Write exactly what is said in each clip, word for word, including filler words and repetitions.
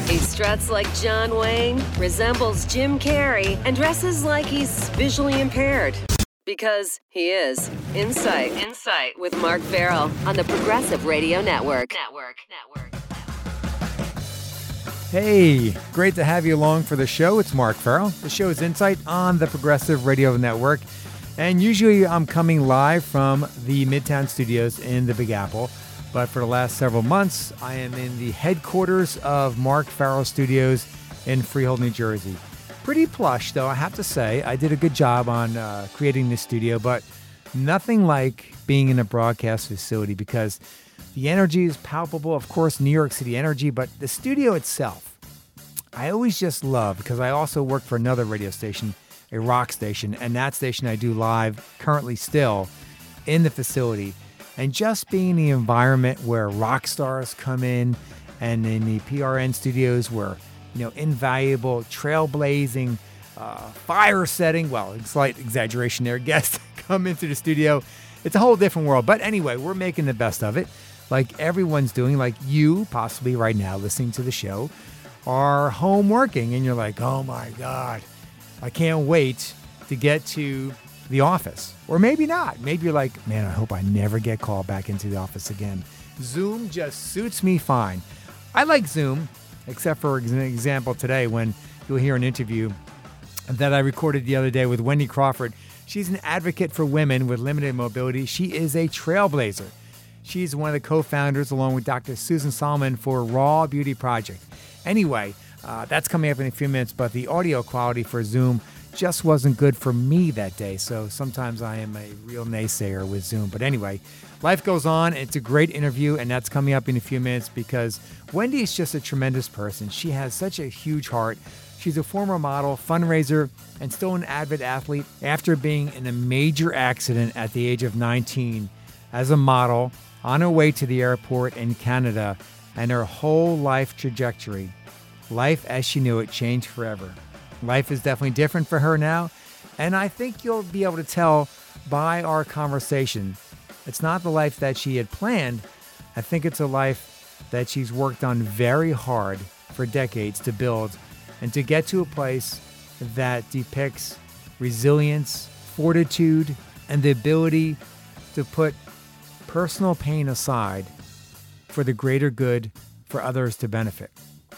He struts like John Wayne, resembles Jim Carrey, and dresses like he's visually impaired. Because he is. Insight. Insight with Mark Farrell on the Progressive Radio Network. Network. Network. Hey, great to have you along for the show. It's Mark Farrell. The show is Insight on the Progressive Radio Network. And usually I'm coming live from the Midtown Studios in the Big Apple. But for the last several months, I am in the headquarters of Mark Farrell Studios in Freehold, New Jersey. Pretty plush, though, I have to say. I did a good job on uh, creating this studio, but nothing like being in a broadcast facility because the energy is palpable. Of course, New York City energy, but the studio itself, I always just love because I also work for another radio station, a rock station, and that station I do live currently still in the facility. And just being in the environment where rock stars come in and in the P R N studios where, you know, invaluable, trailblazing, uh, fire-setting, well, slight exaggeration there, guests come into the studio. It's a whole different world. But anyway, we're making the best of it like everyone's doing, like you possibly right now listening to the show are home working. And you're like, oh, my God, I can't wait to get to the office. Or maybe not. Maybe you're like, man, I hope I never get called back into the office again. Zoom just suits me fine. I like Zoom, except for an example today when you'll hear an interview that I recorded the other day with Wendy Crawford. She's an advocate for women with limited mobility. She is a trailblazer. She's one of the co-founders, along with Doctor Susan Solomon, for Raw Beauty Project. Anyway, uh, that's coming up in a few minutes, but the audio quality for Zoom just wasn't good for me that day. So sometimes I am a real naysayer with Zoom. But anyway, life goes on. It's a great interview, and that's coming up in a few minutes because Wendy is just a tremendous person. She has such a huge heart. She's a former model, fundraiser, and still an avid athlete after being in a major accident at the age of nineteen as a model on her way to the airport in Canada, and her whole life trajectory, life as she knew it, changed forever. Life is definitely different for her now, and I think you'll be able to tell by our conversation. It's not the life that she had planned. I think it's a life that she's worked on very hard for decades to build and to get to a place that depicts resilience, fortitude, and the ability to put personal pain aside for the greater good for others to benefit.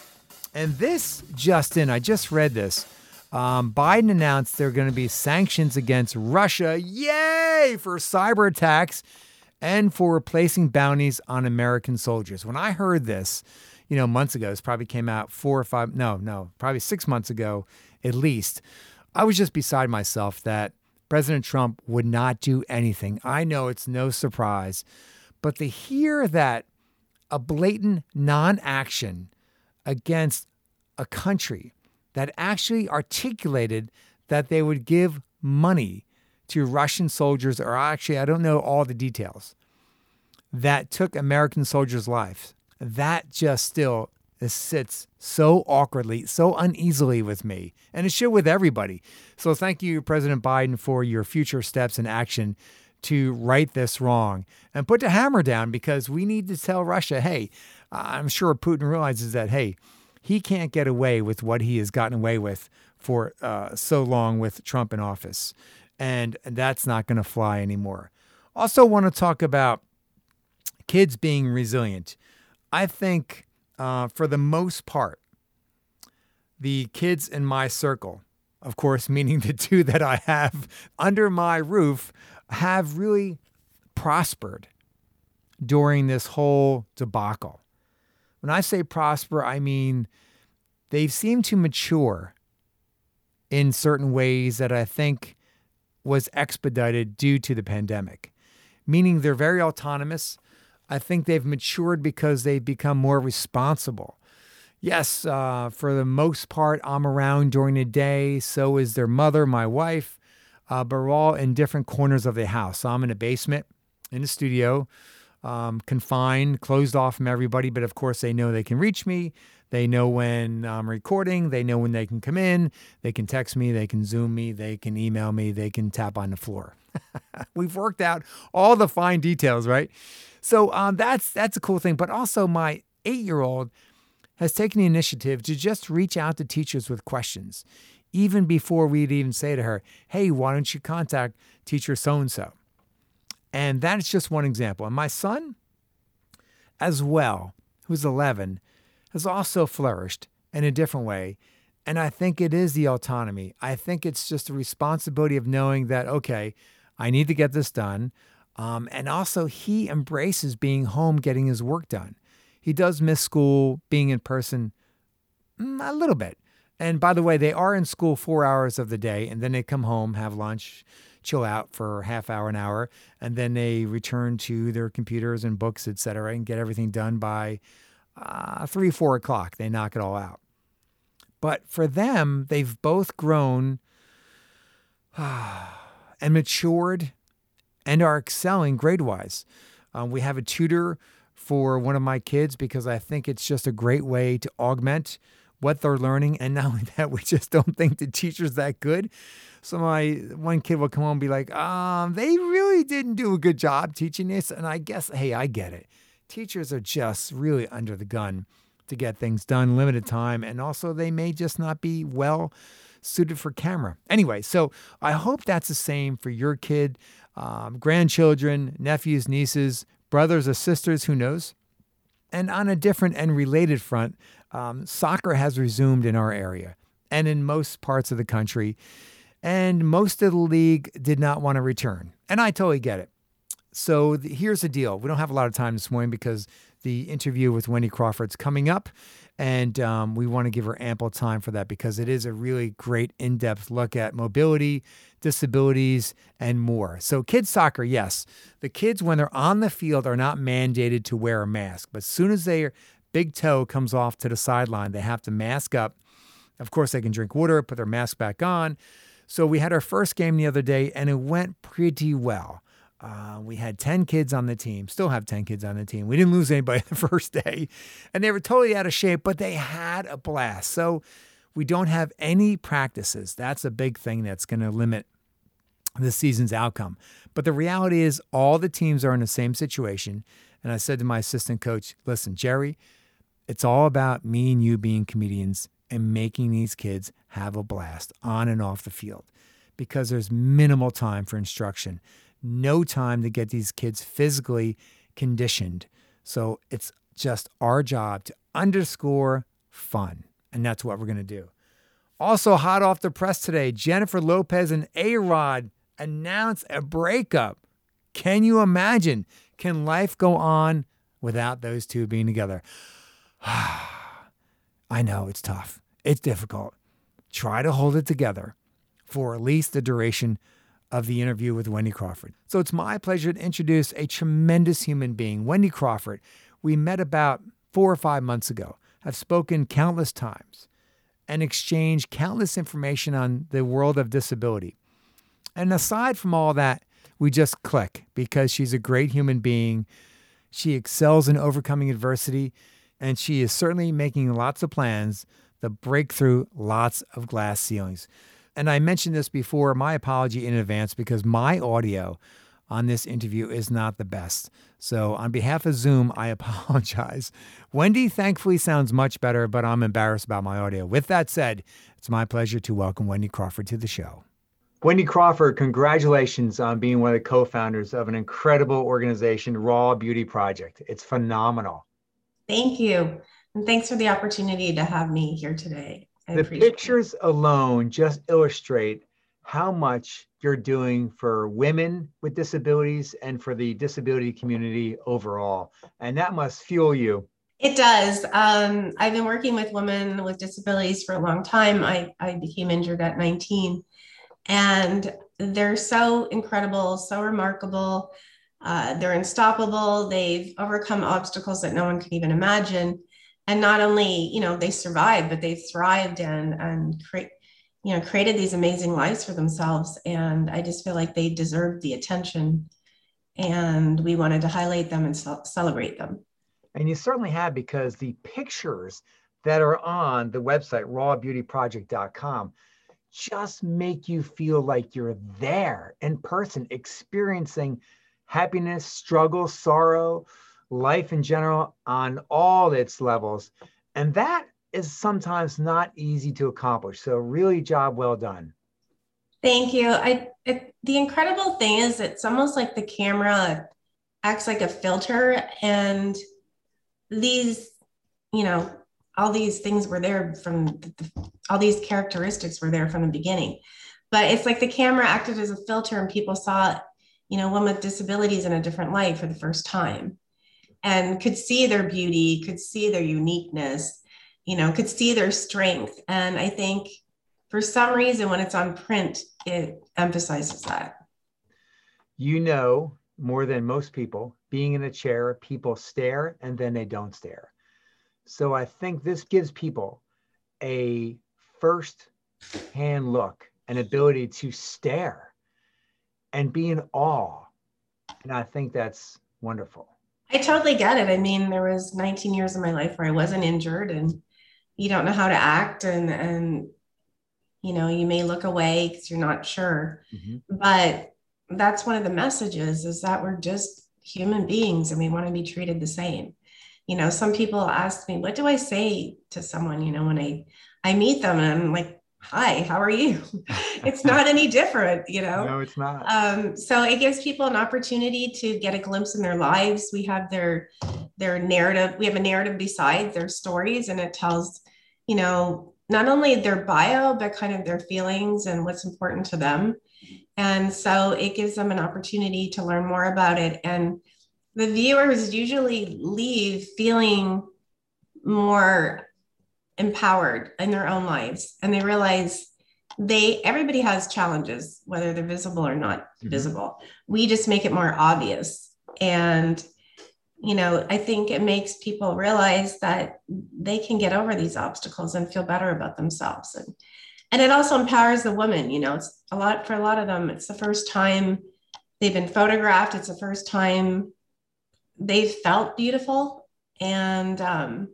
And this, Justin, I just read this. Um, Biden announced there are going to be sanctions against Russia, yay, for cyber attacks and for placing bounties on American soldiers. When I heard this, you know, months ago, this probably came out four or five, no, no, probably six months ago at least, I was just beside myself that President Trump would not do anything. I know it's no surprise, but to hear that a blatant non-action against a country that actually articulated that they would give money to Russian soldiers, or actually, I don't know all the details, that took American soldiers' lives. That just still sits so awkwardly, so uneasily with me, and it should with everybody. So thank you, President Biden, for your future steps in action to right this wrong and put the hammer down, because we need to tell Russia, hey, I'm sure Putin realizes that, hey, he can't get away with what he has gotten away with for uh, so long with Trump in office. And that's not going to fly anymore. Also want to talk about kids being resilient. I think uh, for the most part, the kids in my circle, of course, meaning the two that I have under my roof, have really prospered during this whole debacle. When I say prosper, I mean they've seemed to mature in certain ways that I think was expedited due to the pandemic, meaning they're very autonomous. I think they've matured because they've become more responsible. Yes, uh, for the most part, I'm around during the day. So is their mother, my wife, uh, but we're all in different corners of the house. So I'm in a basement, in the studio, um, confined, closed off from everybody. But of course, they know they can reach me. They know when I'm recording. They know when they can come in. They can text me. They can Zoom me. They can email me. They can tap on the floor. We've worked out all the fine details, right? So um, that's that's a cool thing. But also my eight-year-old has taken the initiative to just reach out to teachers with questions, even before we'd even say to her, hey, why don't you contact teacher so-and-so? And that's just one example. And my son, as well, who's eleven, has also flourished in a different way. And I think it is the autonomy. I think it's just the responsibility of knowing that, okay, I need to get this done. Um, and also, he embraces being home, getting his work done. He does miss school, being in person mm, a little bit. And by the way, they are in school four hours of the day, and then they come home, have lunch, chill out for a half hour, an hour, and then they return to their computers and books, et cetera, and get everything done by uh, three, four o'clock. They knock it all out. But for them, they've both grown and matured and are excelling grade-wise. Um, we have a tutor for one of my kids because I think it's just a great way to augment what they're learning. And not only that, we just don't think the teacher's that good. So my one kid will come home and be like, um, they really didn't do a good job teaching this. And I guess, hey, I get it. Teachers are just really under the gun to get things done, limited time, and also they may just not be well suited for camera. Anyway, so I hope that's the same for your kid, um, grandchildren, nephews, nieces, brothers or sisters, who knows? And on a different and related front, um, soccer has resumed in our area and in most parts of the country, and most of the league did not want to return. And I totally get it. So the, here's the deal. We don't have a lot of time this morning because the interview with Wendy Crawford's coming up, and um, we want to give her ample time for that because it is a really great in-depth look at mobility, disabilities, and more. So kids soccer, yes. The kids, when they're on the field, are not mandated to wear a mask. But as soon as their big toe comes off to the sideline, they have to mask up. Of course, they can drink water, put their mask back on. So we had our first game the other day, and it went pretty well. Uh, we had ten kids on the team, still have ten kids on the team. We didn't lose anybody the first day, and they were totally out of shape, but they had a blast. So we don't have any practices. That's a big thing that's going to limit the season's outcome. But the reality is all the teams are in the same situation. And I said to my assistant coach, listen, Jerry, it's all about me and you being comedians and making these kids have a blast on and off the field because there's minimal time for instruction. No time to get these kids physically conditioned. So it's just our job to underscore fun. And that's what we're going to do. Also hot off the press today, Jennifer Lopez and A-Rod announced a breakup. Can you imagine? Can life go on without those two being together? I know it's tough. It's difficult. Try to hold it together for at least the duration of the interview with Wendy Crawford. So it's my pleasure to introduce a tremendous human being, Wendy Crawford. We met about four or five months ago, have spoken countless times, and exchanged countless information on the world of disability. And aside from all that, we just click because she's a great human being. She excels in overcoming adversity, and she is certainly making lots of plans to break through lots of glass ceilings. And I mentioned this before, my apology in advance because my audio on this interview is not the best. So on behalf of Zoom, I apologize. Wendy thankfully sounds much better, but I'm embarrassed about my audio. With that said, it's my pleasure to welcome Wendy Crawford to the show. Wendy Crawford, congratulations on being one of the co-founders of an incredible organization, Raw Beauty Project. It's phenomenal. Thank you. And thanks for the opportunity to have me here today. I the pictures it. alone just illustrate how much you're doing for women with disabilities and for the disability community overall. And that must fuel you. It does. Um, I've been working with women with disabilities for a long time. I, I became injured at nineteen, and they're so incredible, so remarkable. Uh, they're unstoppable. They've overcome obstacles that no one could even imagine. And not only, you know, they survived, but they've thrived and, and create, you know, created these amazing lives for themselves. And I just feel like they deserve the attention, and we wanted to highlight them and ce- celebrate them. And you certainly have, because the pictures that are on the website, raw beauty project dot com, just make you feel like you're there in person, experiencing happiness, struggle, sorrow, life in general on all its levels. And that is sometimes not easy to accomplish. So really job well done. Thank you. I it, the incredible thing is it's almost like the camera acts like a filter, and these, you know, all these things were there from the, the, all these characteristics were there from the beginning. But it's like the camera acted as a filter and people saw, you know, women with disabilities in a different light for the first time and could see their beauty, could see their uniqueness, you know, could see their strength. And I think for some reason, when it's on print, it emphasizes that. You know, more than most people, being in a chair, people stare and then they don't stare. So I think this gives people a first-hand look, an ability to stare and be in awe. And I think that's wonderful. I totally get it. I mean, there was nineteen years of my life where I wasn't injured and you don't know how to act, and, and you know, you may look away because you're not sure. Mm-hmm. But that's one of the messages, is that we're just human beings and we want to be treated the same. You know, some people ask me, what do I say to someone, you know, when I, I meet them, and I'm like, hi, how are you? It's not any different, you know? No, it's not. Um, so it gives people an opportunity to get a glimpse in their lives. We have their, their narrative. We have a narrative beside their stories, and it tells, you know, not only their bio, but kind of their feelings and what's important to them. And so it gives them an opportunity to learn more about it. And the viewers usually leave feeling more empowered in their own lives, and they realize they everybody has challenges, whether they're visible or not mm-hmm. visible. We just make it more obvious. And you know, I think it makes people realize that they can get over these obstacles and feel better about themselves. And and it also empowers the woman. You know, it's a lot for a lot of them, it's the first time they've been photographed, it's the first time they've felt beautiful. And um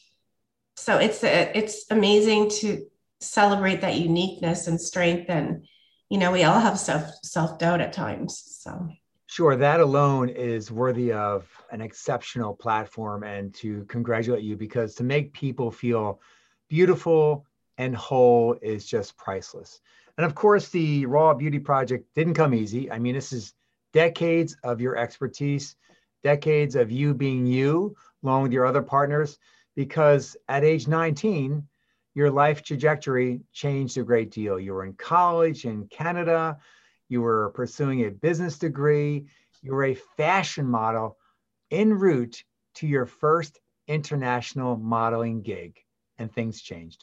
so it's it's amazing to celebrate that uniqueness and strength. And, you know, we all have self, self-doubt at times. So sure, that alone is worthy of an exceptional platform, and to congratulate you, because to make people feel beautiful and whole is just priceless. And of course, the Raw Beauty Project didn't come easy. I mean, this is decades of your expertise, decades of you being you, along with your other partners. Because at age nineteen, your life trajectory changed a great deal. You were in college in Canada, you were pursuing a business degree, you were a fashion model en route to your first international modeling gig, and things changed.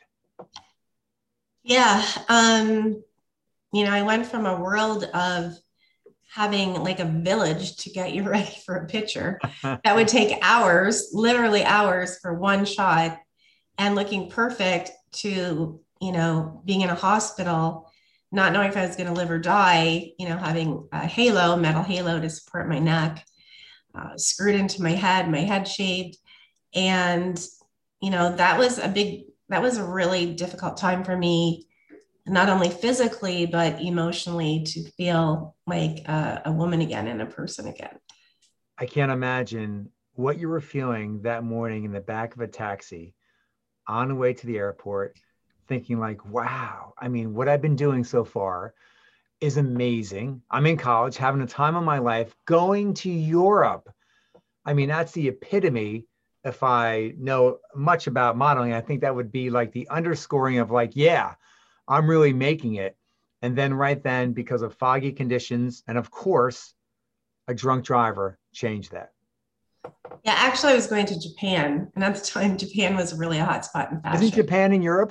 Yeah, um, you know, I went from a world of having like a village to get you ready for a picture that would take hours, literally hours for one shot, and looking perfect, to, you know, being in a hospital, not knowing if I was going to live or die, you know, having a halo, metal halo to support my neck, uh, screwed into my head, my head shaved. And, you know, that was a big, that was a really difficult time for me, not only physically, but emotionally, to feel like a, a woman again and a person again. I can't imagine what you were feeling that morning in the back of a taxi on the way to the airport, thinking like, wow, I mean, what I've been doing so far is amazing. I'm in college, having the time of my life, going to Europe. I mean, that's the epitome. If I know much about modeling, I think that would be like the underscoring of like, yeah, I'm really making it. And then right then, because of foggy conditions, and of course, a drunk driver changed that. Yeah, actually, I was going to Japan. And at the time, Japan was really a hot spot in fashion. Isn't Japan in Europe?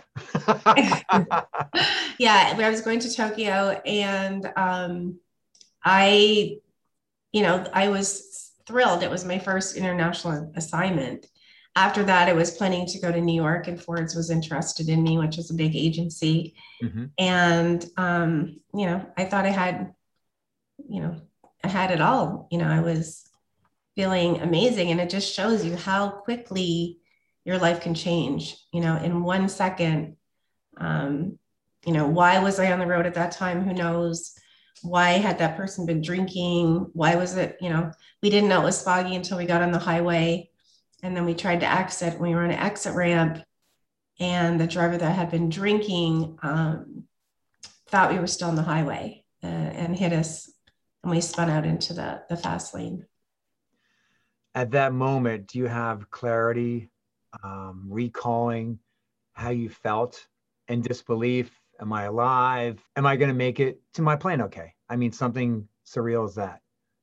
Yeah, I was going to Tokyo, and um, I, you know, I was thrilled. It was my first international assignment. After that, I was planning to go to New York, and Ford's was interested in me, which is a big agency. Mm-hmm. And, um, you know, I thought I had, you know, I had it all. You know, I was feeling amazing. And it just shows you how quickly your life can change, you know, in one second. Um, you know, why was I on the road at that time? Who knows? Why had that person been drinking? Why was it, you know, we didn't know it was foggy until we got on the highway. And then we tried to exit. We were on an exit ramp, and the driver that had been drinking um, thought we were still on the highway uh, and hit us. And we spun out into the, the fast lane. At that moment, do you have clarity, um, recalling how you felt in disbelief? Am I alive? Am I going to make it to my plane okay? I mean, something surreal as that.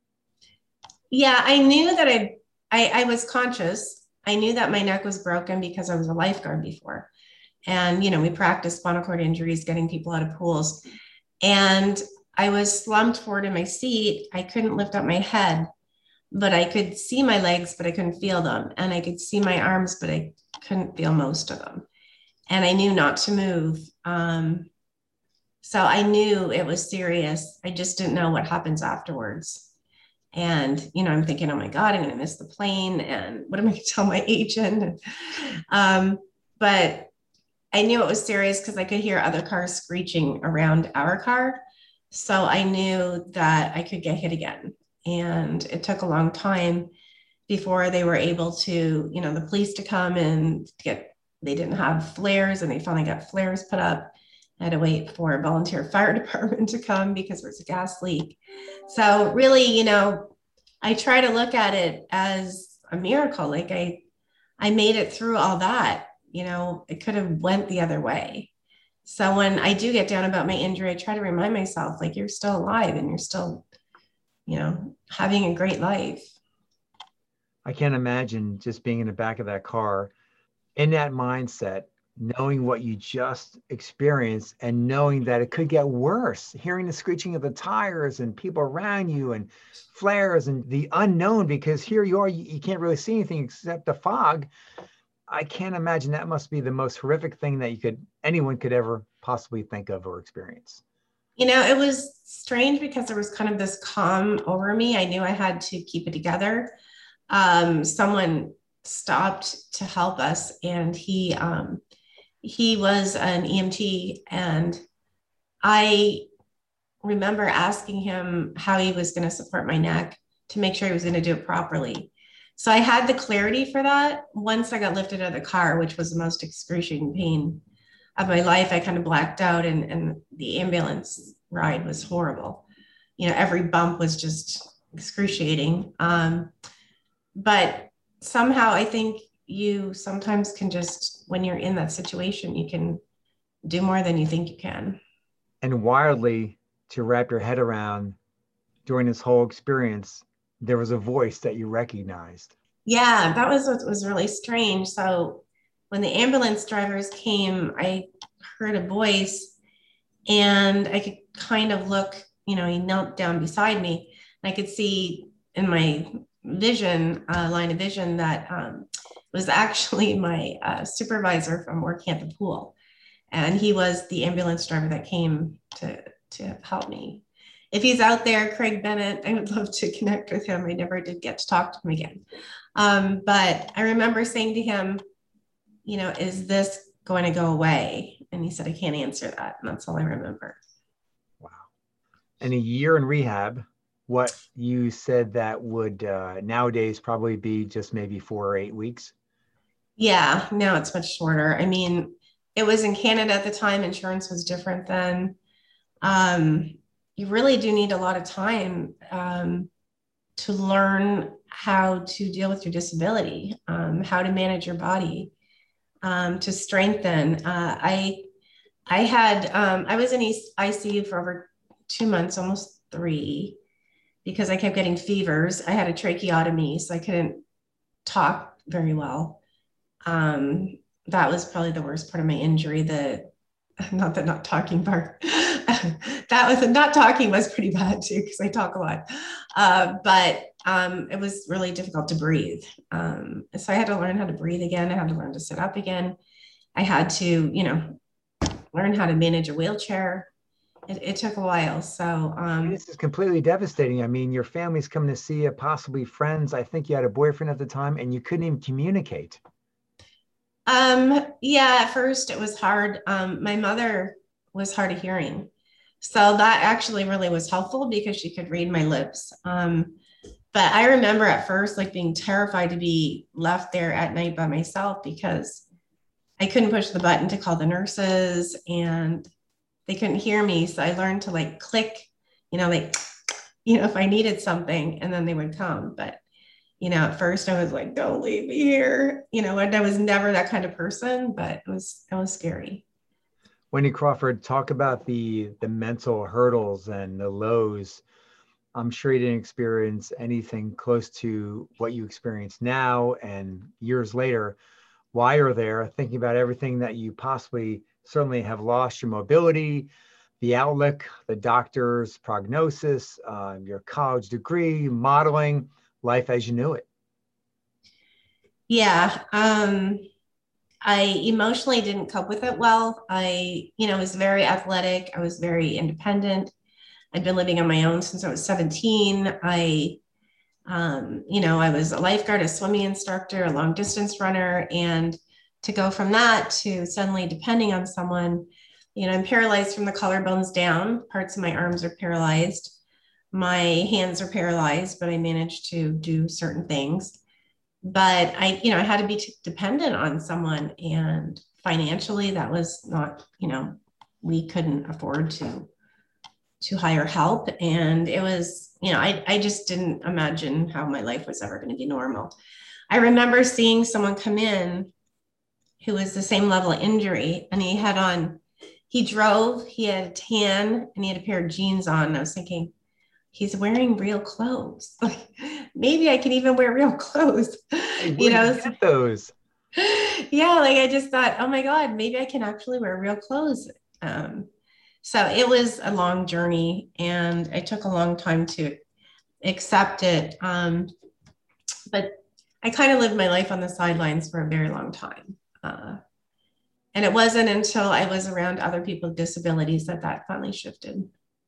Yeah, I knew that I, I, I was conscious. I knew that my neck was broken because I was a lifeguard before. And, you know, we practiced spinal cord injuries, getting people out of pools. And I was slumped forward in my seat. I couldn't lift up my head, but I could see my legs, but I couldn't feel them. And I could see my arms, but I couldn't feel most of them. And I knew not to move. Um, so I knew it was serious. I just didn't know what happens afterwards. And, you know, I'm thinking, oh my God, I'm going to miss the plane. And what am I going to tell my agent? Um, but I knew it was serious because I could hear other cars screeching around our car. So I knew that I could get hit again. And it took a long time before they were able to, you know, the police to come and get, they didn't have flares, and they finally got flares put up. I had to wait for a volunteer fire department to come because there was a gas leak. So really, you know, I try to look at it as a miracle. Like I, I made it through all that. You know, it could have went the other way. So when I do get down about my injury, I try to remind myself, like, you're still alive and you're still, you know, having a great life. I can't imagine just being in the back of that car in that mindset, knowing what you just experienced and knowing that it could get worse, hearing the screeching of the tires and people around you and flares and the unknown, because here you are, you, you can't really see anything except the fog. I can't imagine that must be the most horrific thing that you could, anyone could ever possibly think of or experience. You know, it was strange because there was kind of this calm over me. I knew I had to keep it together. Um, someone stopped to help us, and he, um, he was an E M T, and I remember asking him how he was going to support my neck to make sure he was going to do it properly. So I had the clarity for that once I got lifted out of the car, which was the most excruciating pain of my life. I kind of blacked out, and, and the ambulance ride was horrible. You know, every bump was just excruciating. Um, but somehow I think you sometimes can just, when you're in that situation, you can do more than you think you can. And wildly, to wrap your head around during this whole experience, there was a voice that you recognized. Yeah, that was what was really strange. So when the ambulance drivers came, I heard a voice, and I could kind of look, you know, he knelt down beside me, and I could see in my vision, uh, line of vision, that um, was actually my uh, supervisor from working at the pool. And he was the ambulance driver that came to, to help me. If he's out there, Craig Bennett, I would love to connect with him. I never did get to talk to him again. Um, but I remember saying to him, you know, is this going to go away? And he said, I can't answer that. And that's all I remember. Wow. And a year in rehab, what you said that would uh, nowadays probably be just maybe four or eight weeks? Yeah, no, it's much shorter. I mean, it was in Canada at the time. Insurance was different then. Um, you really do need a lot of time um, to learn how to deal with your disability, um, how to manage your body, um, to strengthen. Uh, I, I had, um, I was in I C U for over two months, almost three, because I kept getting fevers. I had a tracheotomy, so I couldn't talk very well. Um, that was probably the worst part of my injury. The not the not talking part. that was not talking was pretty bad too, because I talk a lot. Uh, but um, it was really difficult to breathe. Um, so I had to learn how to breathe again. I had to learn to sit up again. I had to, you know, learn how to manage a wheelchair. It, it took a while. So um, this is completely devastating. I mean, your family's coming to see you, possibly friends. I think you had a boyfriend at the time, and you couldn't even communicate. Um, yeah, at first it was hard. Um, my mother was hard of hearing. So that actually really was helpful because she could read my lips. Um, But I remember at first like being terrified to be left there at night by myself because I couldn't push the button to call the nurses and they couldn't hear me. So I learned to like click, you know, like, you know, if I needed something and then they would come. But, you know, at first I was like, don't leave me here. You know, and I was never that kind of person, but it was, it was scary. Wendy Crawford, talk about the the mental hurdles and the lows. I'm sure you didn't experience anything close to what you experience now and years later. While you're there, thinking about everything that you possibly certainly have lost, your mobility, the outlook, the doctor's prognosis, uh, your college degree, modeling, life as you knew it. Yeah. Um, I emotionally didn't cope with it well. I, you know, was very athletic. I was very independent. I'd been living on my own since I was seventeen. I, um, you know, I was a lifeguard, a swimming instructor, a long distance runner. And to go from that to suddenly depending on someone, you know, I'm paralyzed from the collarbones down. Parts of my arms are paralyzed. My hands are paralyzed, but I managed to do certain things. But I, you know, I had to be t- dependent on someone. And financially, that was not, you know, we couldn't afford to to hire help. And it was, you know, I, I just didn't imagine how my life was ever going to be normal. I remember seeing someone come in who was the same level of injury, and he had on, he drove, he had a tan, and he had a pair of jeans on. And I was thinking, he's wearing real clothes. Like maybe I can even wear real clothes. Hey, you know, get those. Yeah, like I just thought, oh my God, maybe I can actually wear real clothes. Um, So it was a long journey and it took a long time to accept it. Um, but I kind of lived my life on the sidelines for a very long time. Uh, and it wasn't until I was around other people with disabilities that that finally shifted.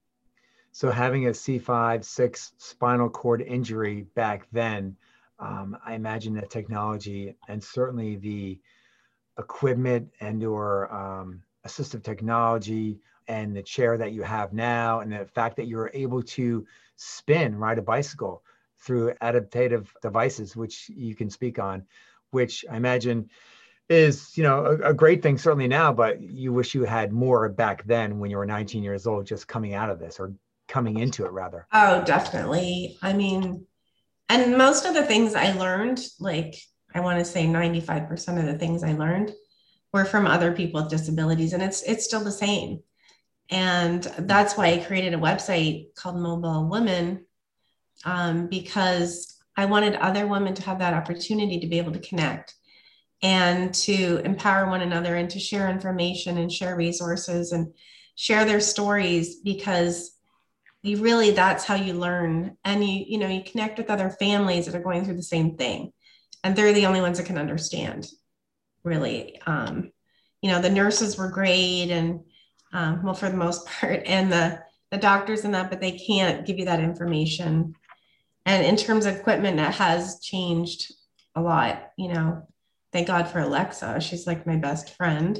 So having a C five, six spinal cord injury back then, um, I imagine that technology and certainly the equipment and your um, assistive technology and the chair that you have now, and the fact that you're able to spin, ride a bicycle through adaptive devices, which you can speak on, which I imagine is, you know, a, a great thing certainly now, but you wish you had more back then when you were nineteen years old, just coming out of this or coming into it rather. Oh, definitely. I mean, and most of the things I learned, like I want to say ninety-five percent of the things I learned were from other people with disabilities, and it's it's still the same. And that's why I created a website called Mobile Women, um, because I wanted other women to have that opportunity to be able to connect and to empower one another and to share information and share resources and share their stories, because you really, that's how you learn. And you, you know, you connect with other families that are going through the same thing. And they're the only ones that can understand, really. Um, you know, the nurses were great and Um, well, for the most part, and the, the doctors and that, but they can't give you that information. And in terms of equipment, that has changed a lot. You know, thank God for Alexa. She's like my best friend.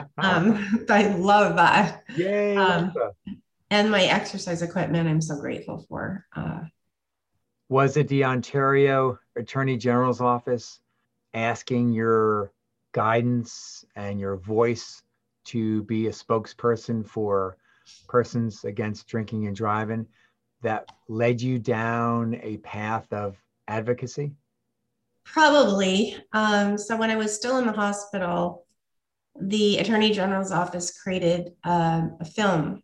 Um, I love that. Yay, Um, Alexa. and my exercise equipment, I'm so grateful for. Uh, Was it the Ontario Attorney General's office asking your guidance and your voice to be a spokesperson for persons against drinking and driving that led you down a path of advocacy? Probably. Um, so when I was still in the hospital, the Attorney General's office created um, a film,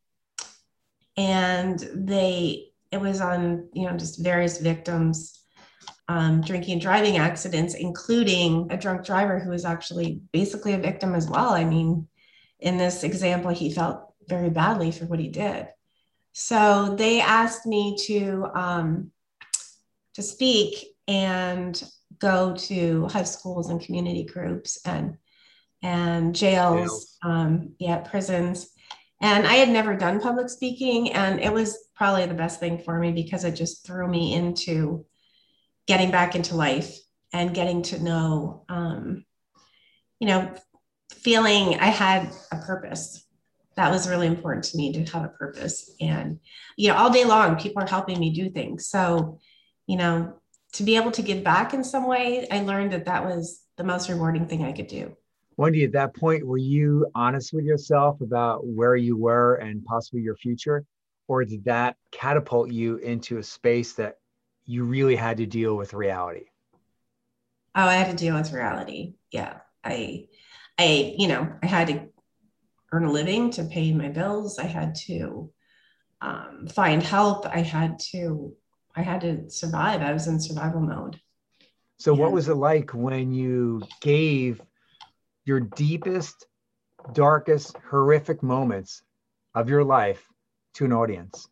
and they it was on, you know, just various victims um, drinking and driving accidents, including a drunk driver who was actually basically a victim as well. I mean, in this example, he felt very badly for what he did. So they asked me to um, to speak and go to high schools and community groups and and jails, jails. Um, yeah, prisons. And I had never done public speaking, and it was probably the best thing for me because it just threw me into getting back into life and getting to know, um, you know, feeling I had a purpose. That was really important to me, to have a purpose. And, you know, all day long, people are helping me do things. So you know, to be able to give back in some way, I learned that that was the most rewarding thing I could do. Wendy, at that point, were you honest with yourself about where you were and possibly your future? Or did that catapult you into a space that you really had to deal with reality? Oh, I had to deal with reality. Yeah. I, I, you know, I had to earn a living to pay my bills. I had to um, find help. I had to, I had to survive. I was in survival mode. So Yeah. what was it like when you gave your deepest, darkest, horrific moments of your life to an audience?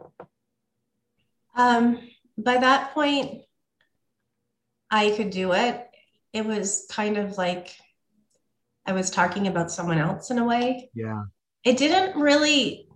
Um, by that point, I could do it. It was kind of like I was talking about someone else in a way. Yeah. It didn't really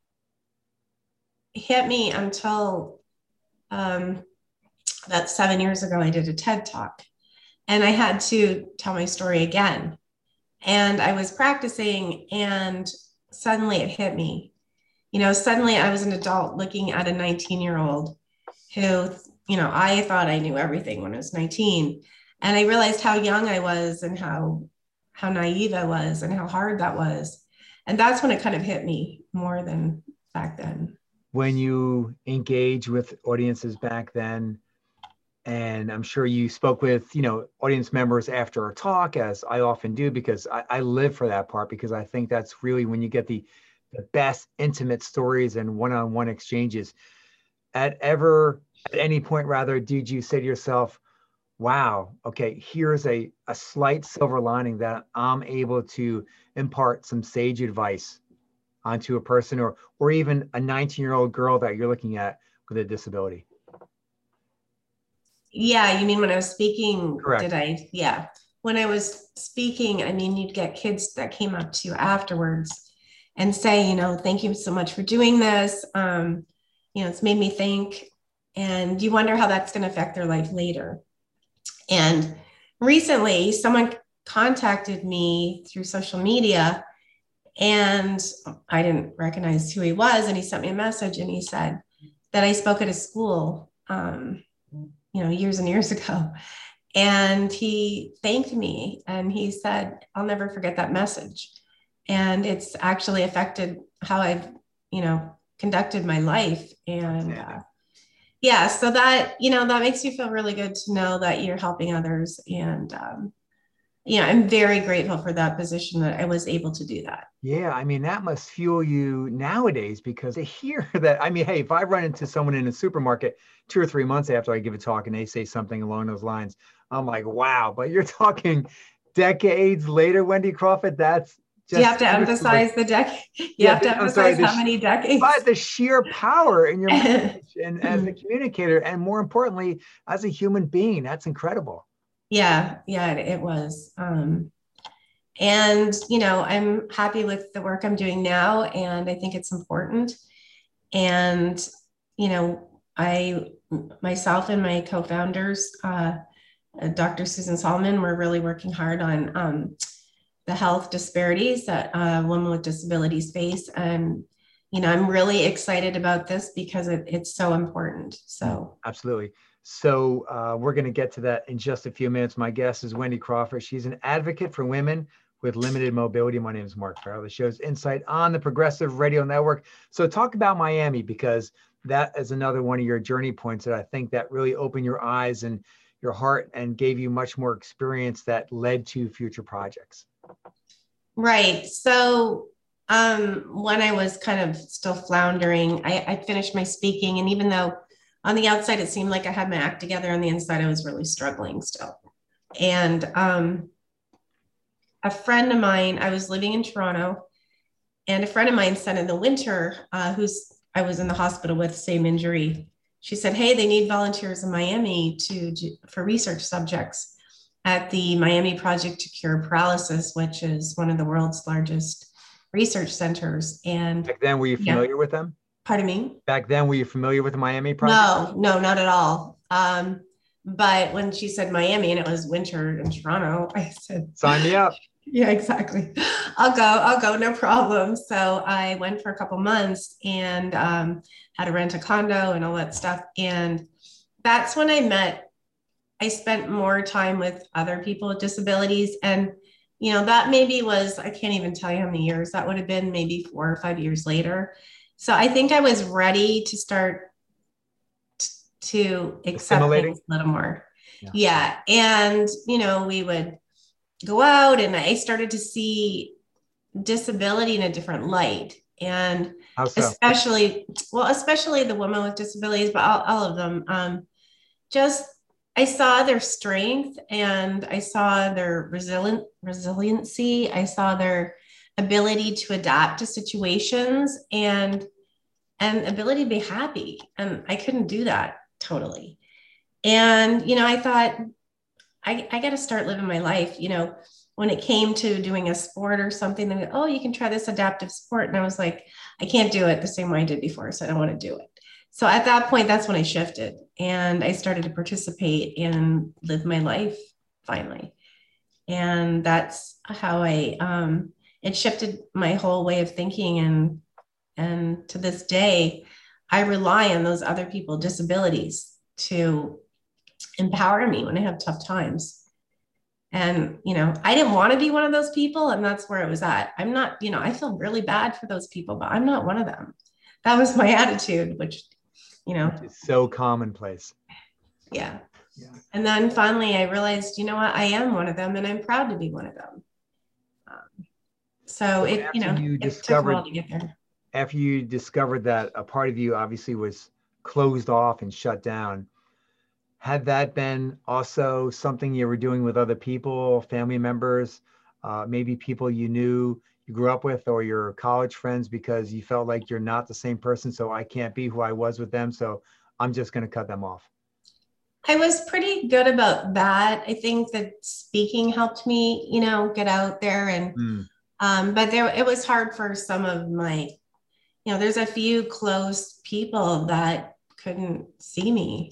hit me until um, about seven years ago. I did a TED Talk and I had to tell my story again. And I was practicing and suddenly it hit me. You know, suddenly I was an adult looking at a nineteen year old who, you know, I thought I knew everything when I was nineteen. And I realized how young I was and how, how naive I was and how hard that was. And that's when it kind of hit me more than back then. When you engage with audiences back then, and I'm sure you spoke with, you know, audience members after a talk, as I often do, because I, I live for that part, because I think that's really when you get the, the best intimate stories and one-on-one exchanges. At ever, at any point rather, did you say to yourself, wow, okay, here's a, a slight silver lining that I'm able to impart some sage advice onto a person, or or even a nineteen year old girl that you're looking at with a disability? Yeah, you mean when I was speaking, Correct. did I? Yeah. When I was speaking, I mean, you'd get kids that came up to you afterwards and say, you know, thank you so much for doing this. Um, you know, it's made me think. And you wonder how that's going to affect their life later. And recently, someone contacted me through social media and I didn't recognize who he was. And he sent me a message and he said that I spoke at a school, um, you know, years and years ago. And he thanked me and he said, I'll never forget that message. And it's actually affected how I've, you know, conducted my life. And uh, yeah, so that, you know, that makes you feel really good to know that you're helping others. And, um, you know, I'm very grateful for that position that I was able to do that. Yeah, I mean, that must fuel you nowadays, because to hear that, I mean, hey, if I run into someone in a supermarket two or three months after I give a talk and they say something along those lines, I'm like, wow, but you're talking decades later, Wendy Crawford, that's just— You have to emphasize the decade. You yeah, have to I'm emphasize sorry, how many decades. But the sheer power in your message and as a communicator, and more importantly, as a human being, that's incredible. Yeah, yeah, it, it was. Um, and, you know, I'm happy with the work I'm doing now, and I think it's important. And, you know, I, myself and my co-founders, uh, Doctor Susan Solomon, we're really working hard on um, the health disparities that uh, women with disabilities face. And, you know, I'm really excited about this because it, it's so important. So absolutely. So uh, we're going to get to that in just a few minutes. My guest is Wendy Crawford. She's an advocate for women with limited mobility. My name is Mark Farrell. The show's Insight on the Progressive Radio Network. So talk about Miami, because that is another one of your journey points that I think that really opened your eyes and your heart and gave you much more experience that led to future projects. Right. So um, when I was kind of still floundering, I, I finished my speaking. And even though on the outside, it seemed like I had my act together, on the inside, I was really struggling still. And um, a friend of mine, I was living in Toronto, and a friend of mine said in the winter, uh, who's I was in the hospital with, same injury. She said, hey, they need volunteers in Miami to for research subjects at the Miami Project to Cure Paralysis, which is one of the world's largest research centers. And back then, were you familiar yeah. with them? Pardon me? Back then, were you familiar with the Miami Project? No, no, not at all. Um, but when she said Miami and it was winter in Toronto, I said, sign me up. Yeah, exactly. I'll go, I'll go, no problem. So I went for a couple months and um, had to rent a condo and all that stuff. And that's when I met, I spent more time with other people with disabilities. And, you know, that maybe was, I can't even tell you how many years that would have been, maybe four or five years later. So I think I was ready to start t- to accept things a little more. Yeah. yeah. And, you know, we would go out and I started to see disability in a different light. And so? especially, well, especially the women with disabilities, but all, all of them, um, just, I saw their strength and I saw their resilient resiliency. I saw their ability to adapt to situations and, and ability to be happy. And I couldn't do that totally. And, you know, I thought, I, I got to start living my life, you know, when it came to doing a sport or something, then, oh, you can try this adaptive sport. And I was like, I can't do it the same way I did before. So I don't want to do it. So at that point, that's when I shifted and I started to participate and live my life finally. And that's how I, um, it shifted my whole way of thinking. And, and to this day, I rely on those other people with disabilities to empower me when I have tough times. And, you know, I didn't want to be one of those people. And that's where it was at. I'm not, you know, I feel really bad for those people, but I'm not one of them. That was my attitude, which, you know, it's so commonplace. Yeah. yeah. And then finally I realized, you know what, I am one of them and I'm proud to be one of them. Um, so, so it, you know, you it took a while to get there. After you discovered that a part of you obviously was closed off and shut down, had that been also something you were doing with other people, family members, uh, maybe people you knew, you grew up with, or your college friends, because you felt like you're not the same person, so I can't be who I was with them, so I'm just going to cut them off? I was pretty good about that. I think that speaking helped me, you know, get out there and, mm. um, but there, it was hard for some of my, you know, there's a few close people that couldn't see me.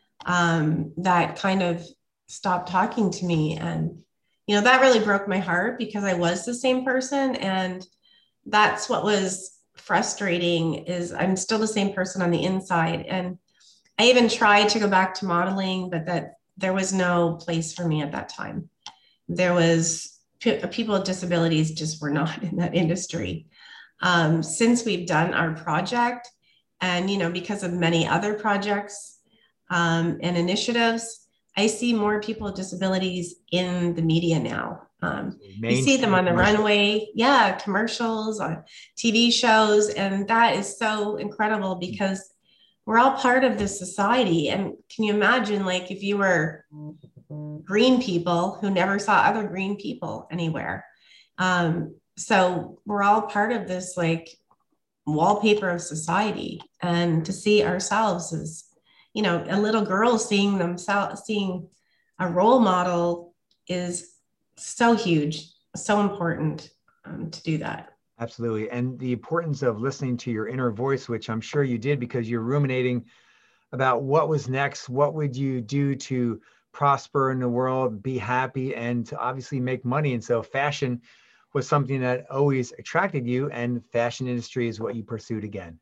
Um, that kind of stopped talking to me. And, you know, that really broke my heart because I was the same person. And that's what was frustrating is I'm still the same person on the inside. And I even tried to go back to modeling, but that there was no place for me at that time. There was people with disabilities just were not in that industry. Um, since we've done our project and, you know, because of many other projects, Um, and initiatives, I see more people with disabilities in the media now. Um, you see them on the runway, yeah, commercials, on T V shows, and that is so incredible because we're all part of this society. And can you imagine, like, if you were green people who never saw other green people anywhere? Um, so we're all part of this, like, wallpaper of society, and to see ourselves as, you know, a little girl seeing themselves, seeing a role model is so huge, so important um, to do that. Absolutely. And the importance of listening to your inner voice, which I'm sure you did because you're ruminating about what was next, what would you do to prosper in the world, be happy, and to obviously make money. And so fashion was something that always attracted you, and fashion industry is what you pursued again.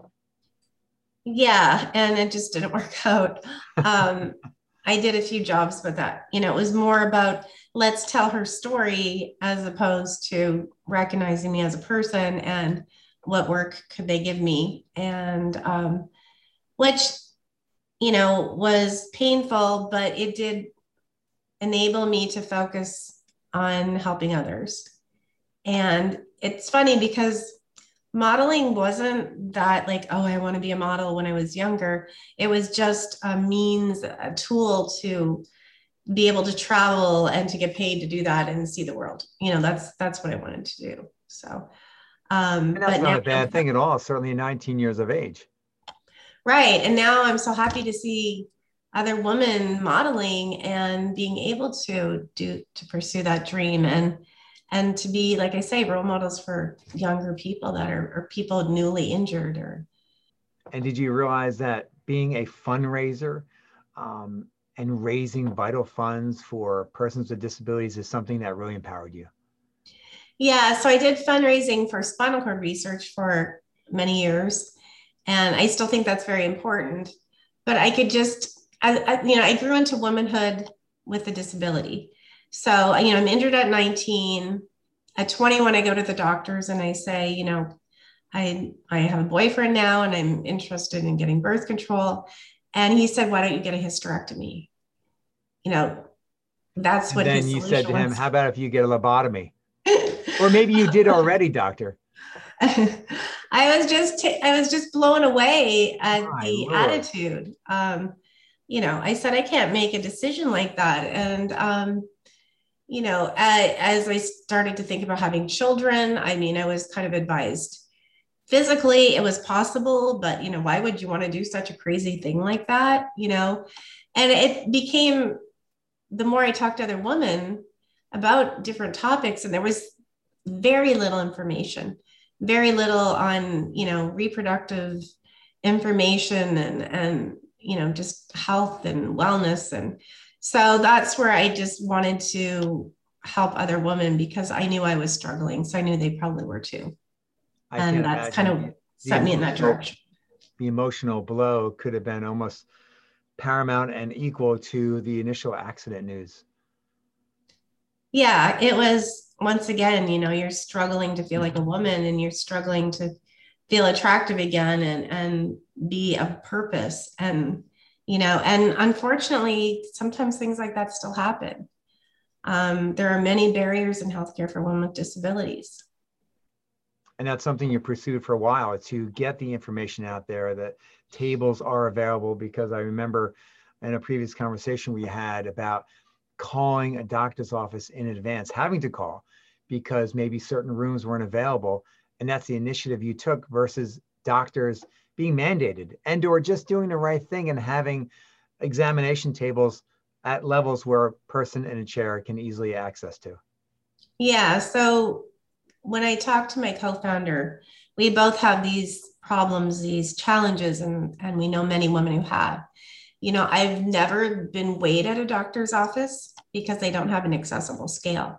Yeah, and it just didn't work out. Um, I did a few jobs with that. You know, it was more about let's tell her story as opposed to recognizing me as a person and what work could they give me. And um, which, you know, was painful, but it did enable me to focus on helping others. And it's funny because modeling wasn't that like, oh, I want to be a model when I was younger. It was just a means, a tool to be able to travel and to get paid to do that and see the world. You know, that's that's what I wanted to do. So, um, and that's but not now, a bad thing at all. Certainly nineteen years of age. Right. And now I'm so happy to see other women modeling and being able to do, to pursue that dream and and to be, like I say, role models for younger people that are, or people newly injured. Or. And did you realize that being a fundraiser um, and raising vital funds for persons with disabilities is something that really empowered you? Yeah, so I did fundraising for spinal cord research for many years, and I still think that's very important. But I could just, I, I, you know, I grew into womanhood with a disability. So, you know, I'm injured at nineteen. At twenty-one, I go to the doctors and I say, you know, I, I have a boyfriend now and I'm interested in getting birth control. And he said, why don't you get a hysterectomy? You know, that's And what then his you solution said to him, was. how about if you get a lobotomy? Or maybe you did already, doctor. I was just, t- I was just blown away at My the Lord. attitude. Um, you know, I said, I can't make a decision like that. And, um, you know, I, as I started to think about having children, I mean, I was kind of advised physically it was possible, but, you know, why would you want to do such a crazy thing like that? You know, and it became, the more I talked to other women about different topics, and there was very little information, very little on, you know, reproductive information and, and, you know, just health and wellness. And so that's where I just wanted to help other women because I knew I was struggling. So I knew they probably were too. I And can't that's kind imagine of the set me in that emotional- direction. The emotional blow could have been almost paramount and equal to the initial accident news. Yeah, it was, once again, you know, you're struggling to feel like a woman and you're struggling to feel attractive again and, and be of purpose. And, you know, and unfortunately, sometimes things like that still happen. Um, there are many barriers in healthcare for women with disabilities. And that's something you pursued for a while, to get the information out there that tables are available. Because I remember in a previous conversation we had about calling a doctor's office in advance, having to call because maybe certain rooms weren't available. And that's the initiative you took versus doctors being mandated and or just doing the right thing and having examination tables at levels where a person in a chair can easily access to. Yeah. So when I talked to my co-founder, we both have these problems, these challenges, and, and we know many women who have. You know, I've never been weighed at a doctor's office because they don't have an accessible scale.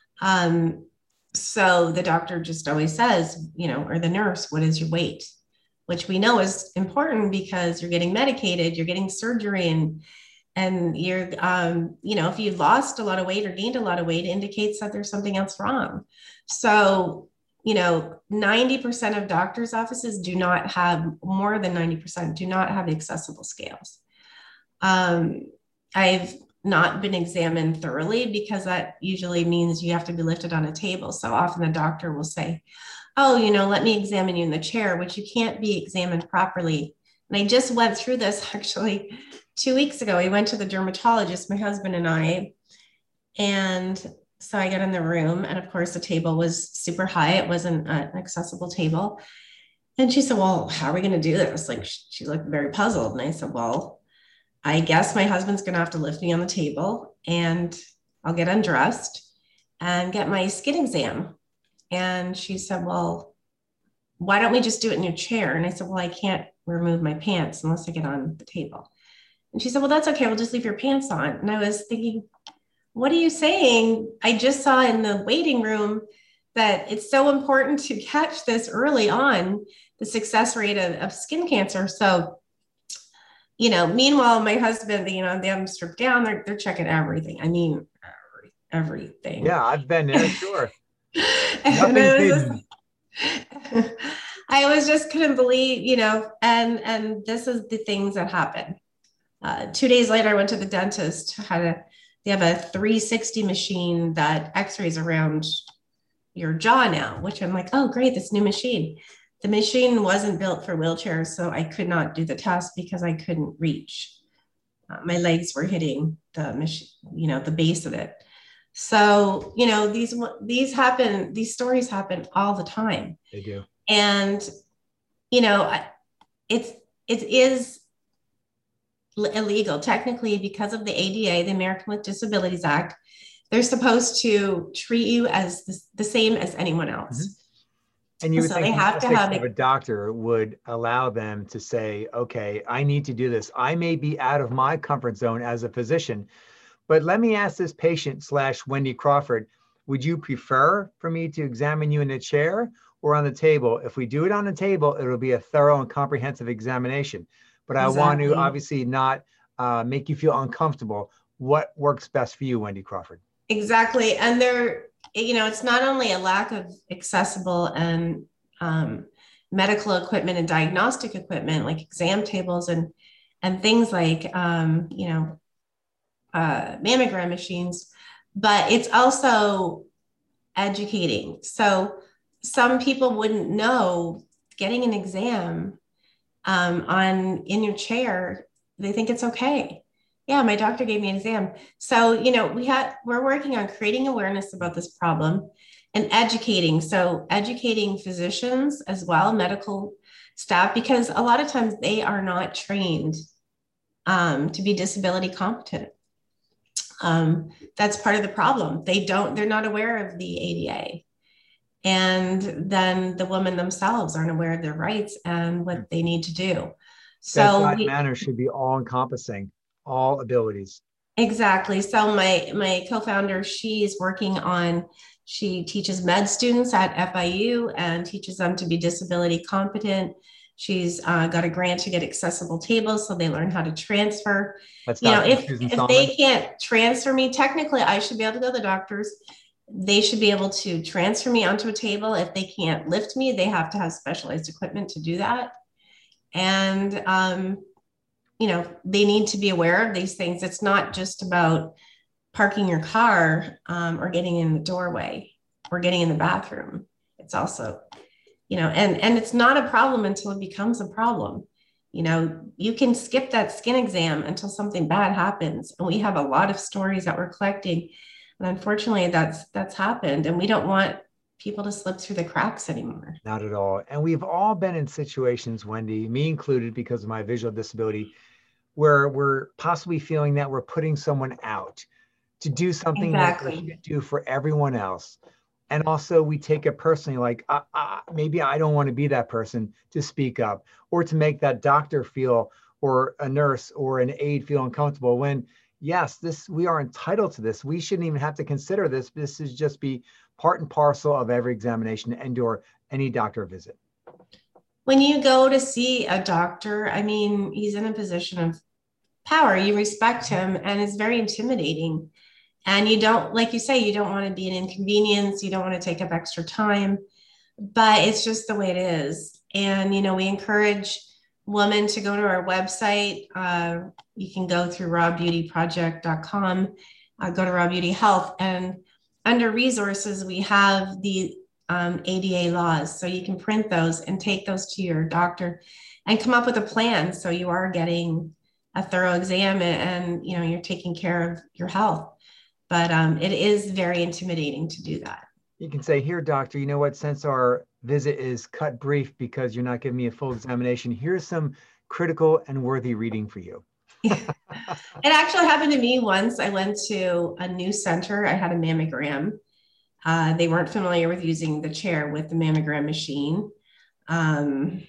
Um, so the doctor just always says, you know, or the nurse, what is your weight? Which we know is important because you're getting medicated, you're getting surgery, and and you're, um, you know, if you've lost a lot of weight or gained a lot of weight, it indicates that there's something else wrong. So, you know, ninety percent of doctors' offices do not have, more than ninety percent do not have accessible scales. Um, I've not been examined thoroughly because that usually means you have to be lifted on a table. So often the doctor will say, oh, you know, let me examine you in the chair, which you can't be examined properly. And I just went through this actually two weeks ago. We went to the dermatologist, my husband and I, and so I got in the room, and of course the table was super high. It wasn't an accessible table. And she said, well, how are we going to do this? Like, she looked very puzzled. And I said, well, I guess my husband's going to have to lift me on the table and I'll get undressed and get my skin exam. And she said, well, why don't we just do it in your chair? And I said, well, I can't remove my pants unless I get on the table. And she said, well, that's okay. We'll just leave your pants on. And I was thinking, what are you saying? I just saw in the waiting room that it's so important to catch this early on, the success rate of, of skin cancer. So, you know, meanwhile, my husband, you know, they have them stripped down. They're, they're checking everything. I mean, every, everything. Yeah, I've been there, sure. And I was, just, I was just couldn't believe, you know, and, and this is the things that happen. Uh, two days later, I went to the dentist, had a, they have a three sixty machine that x-rays around your jaw now, which I'm like, oh, great, this new machine. The machine wasn't built for wheelchairs, so I could not do the test because I couldn't reach. Uh, my legs were hitting the machine, you know, the base of it. So, you know, these, these happen, these stories happen all the time. They do. And, you know, it's, it is illegal technically because of the A D A, the American with Disabilities Act. They're supposed to treat you as the, the same as anyone else. Mm-hmm. And you would so think they have to have of a doctor would allow them to say, okay, I need to do this. I may be out of my comfort zone as a physician, but let me ask this patient slash Wendy Crawford, would you prefer for me to examine you in a chair or on the table? If we do it on the table, it'll be a thorough and comprehensive examination. But I Exactly. want to obviously not uh, make you feel uncomfortable. What works best for you, Wendy Crawford? Exactly. And there, you know, it's not only a lack of accessible and um, medical equipment and diagnostic equipment like exam tables and and things like, um, you know, uh, mammogram machines, but it's also educating. So some people wouldn't know getting an exam um, on in your chair. They think it's okay. Yeah, my doctor gave me an exam. So, you know, we had, we're working on creating awareness about this problem and educating. So educating physicians as well, medical staff, because a lot of times they are not trained um, to be disability competent. Um, that's part of the problem. They don't, they're not aware of the A D A. And then the women themselves aren't aware of their rights and what they need to do. So that we, manner should be all encompassing, all abilities. Exactly. So my my co-founder, she's working on, she teaches med students at F I U and teaches them to be disability competent. She's uh, got a grant to get accessible tables so they learn how to transfer. That's you know, Doctor if Susan if Solomon. they can't transfer me, technically I should be able to go to the doctors. They should be able to transfer me onto a table. If they can't lift me, they have to have specialized equipment to do that. And um, you know, they need to be aware of these things. It's not just about parking your car um, or getting in the doorway or getting in the bathroom. It's also, you know, and, and it's not a problem until it becomes a problem. You know, you can skip that skin exam until something bad happens. And we have a lot of stories that we're collecting. And unfortunately, that's, that's happened. And we don't want people to slip through the cracks anymore. Not at all. And we've all been in situations, Wendy, me included, because of my visual disability, where we're possibly feeling that we're putting someone out to do something Exactly. that we should do for everyone else. And also we take it personally, like uh, uh, maybe I don't want to be that person to speak up or to make that doctor feel or a nurse or an aide feel uncomfortable when, yes, this we are entitled to this. We shouldn't even have to consider this. This is just be part and parcel of every examination and or any doctor visit. When you go to see a doctor, I mean, he's in a position of power. You respect him, and it's very intimidating. And you don't, like you say, you don't want to be an inconvenience. You don't want to take up extra time, but it's just the way it is. And, you know, we encourage women to go to our website. Uh, you can go through raw beauty project dot com, uh, go to Raw Beauty Health, and under resources, we have the um, A D A laws. So you can print those and take those to your doctor and come up with a plan. So you are getting a thorough exam and, and you know, you're taking care of your health. But um, it is very intimidating to do that. You can say, here, doctor, you know what, since our visit is cut brief because you're not giving me a full examination, here's some critical and worthy reading for you. It actually happened to me once. I went to a new center. I had a mammogram. Uh, they weren't familiar with using the chair with the mammogram machine. Um,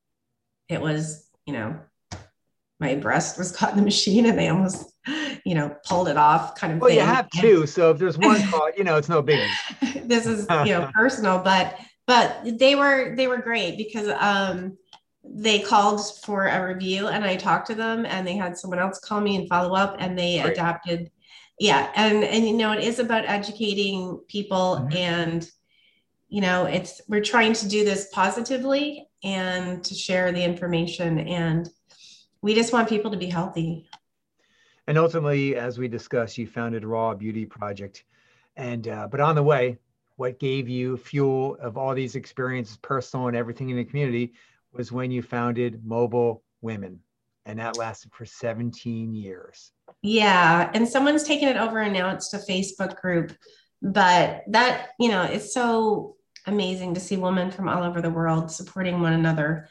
it was, you know, my breast was caught in the machine and they almost, you know, pulled it off kind of well, thing. You have two. So if there's one caught, you know, it's no biggie. This is, you know, personal, but, but they were, they were great because um, they called for a review and I talked to them and they had someone else call me and follow up and they Great. adapted. Yeah. And, and, you know, it is about educating people mm-hmm. and, you know, it's, we're trying to do this positively and to share the information, and we just want people to be healthy. And ultimately, as we discussed, you founded Raw Beauty Project. And, uh, but on the way, what gave you fuel of all these experiences, personal and everything in the community, was when you founded Mobile Women. And that lasted for seventeen years. Yeah. And someone's taken it over and now it's a Facebook group. But that, you know, it's so amazing to see women from all over the world supporting one another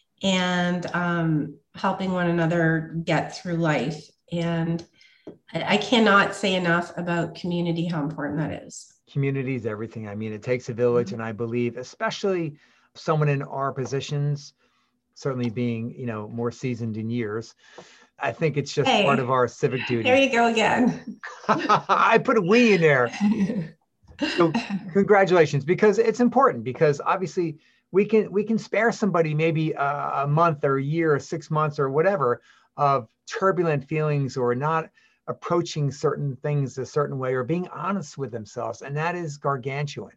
and um, helping one another get through life. And I, I cannot say enough about community, how important that is. Community is everything. I mean, it takes a village. Mm-hmm. And I believe, especially someone in our positions, certainly being, you know, more seasoned in years, I think it's just hey, part of our civic duty. There you go again. I put a we in there. So congratulations, because it's important, because obviously we can we can spare somebody maybe a, a month or a year or six months or whatever of turbulent feelings or not approaching certain things a certain way or being honest with themselves. And that is gargantuan.